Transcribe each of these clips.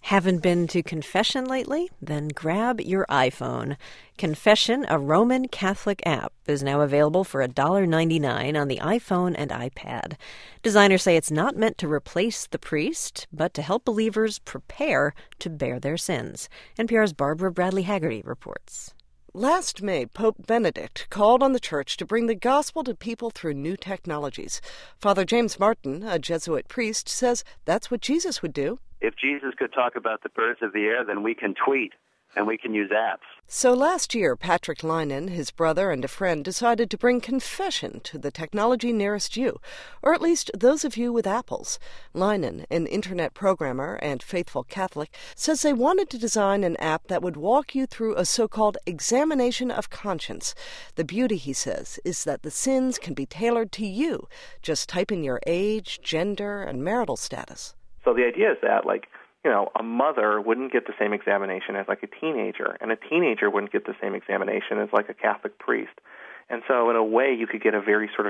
Haven't been to confession lately? Then grab your iPhone. Confession, a Roman Catholic app, is now available for $1.99 on the iPhone and iPad. Designers say it's not meant to replace the priest, but to help believers prepare to bear their sins. NPR's Barbara Bradley Haggerty reports. Last May, Pope Benedict called on the Church to bring the gospel to people through new technologies. Father James Martin, a Jesuit priest, says that's what Jesus would do. If Jesus could talk about the birds of the air, then we can tweet and we can use apps. So last year, Patrick Linen, his brother and a friend, decided to bring confession to the technology nearest you, or at least those of you with Apples. Linen, an internet programmer and faithful Catholic, says they wanted to design an app that would walk you through a so-called examination of conscience. The beauty, he says, is that the sins can be tailored to you. Just type in your age, gender, and marital status. So the idea is that, a mother wouldn't get the same examination as a teenager, and a teenager wouldn't get the same examination as a Catholic priest. And so in a way, you could get a very sort of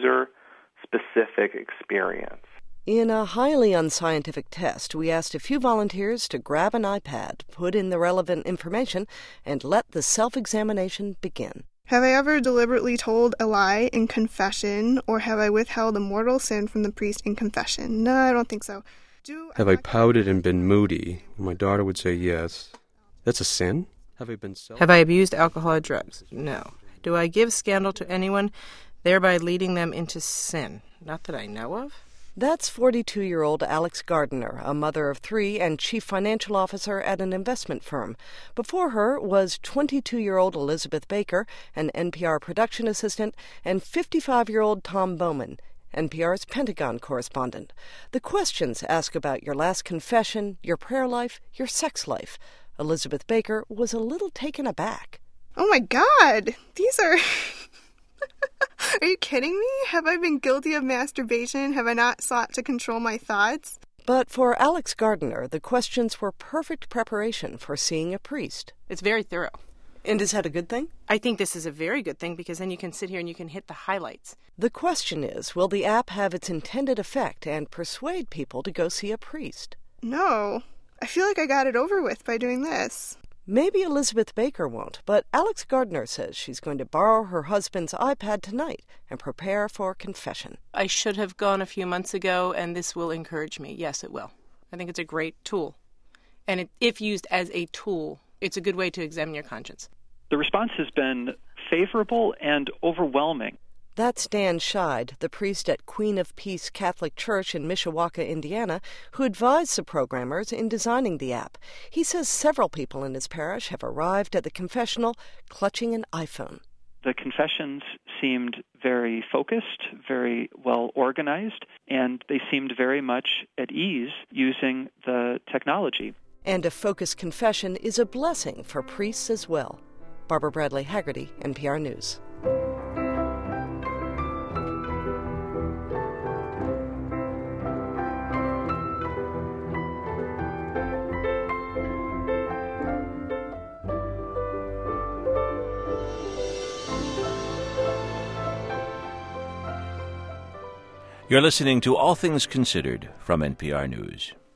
user-specific experience. In a highly unscientific test, we asked a few volunteers to grab an iPad, put in the relevant information, and let the self-examination begin. Have I ever deliberately told a lie in confession, or have I withheld a mortal sin from the priest in confession? No, I don't think so. Have I pouted and been moody? My daughter would say yes. That's a sin? Have I abused alcohol or drugs? No. Do I give scandal to anyone, thereby leading them into sin? Not that I know of. That's 42-year-old Alex Gardner, a mother of three and chief financial officer at an investment firm. Before her was 22-year-old Elizabeth Baker, an NPR production assistant, and 55-year-old Tom Bowman, NPR's Pentagon correspondent. The questions ask about your last confession, your prayer life, your sex life. Elizabeth Baker was a little taken aback. Oh my God! These are... Are you kidding me? Have I been guilty of masturbation? Have I not sought to control my thoughts? But for Alex Gardner, the questions were perfect preparation for seeing a priest. It's very thorough. And is that a good thing? I think this is a very good thing because then you can sit here and you can hit the highlights. The question is, will the app have its intended effect and persuade people to go see a priest? No. I feel like I got it over with by doing this. Maybe Elizabeth Baker won't, but Alex Gardner says she's going to borrow her husband's iPad tonight and prepare for confession. I should have gone a few months ago, and this will encourage me. Yes, it will. I think it's a great tool. And if used as a tool, it's a good way to examine your conscience. The response has been favorable and overwhelming. That's Dan Scheid, the priest at Queen of Peace Catholic Church in Mishawaka, Indiana, who advised the programmers in designing the app. He says several people in his parish have arrived at the confessional clutching an iPhone. The confessions seemed very focused, very well organized, and they seemed very much at ease using the technology. And a focused confession is a blessing for priests as well. Barbara Bradley Haggerty, NPR News. You're listening to All Things Considered from NPR News.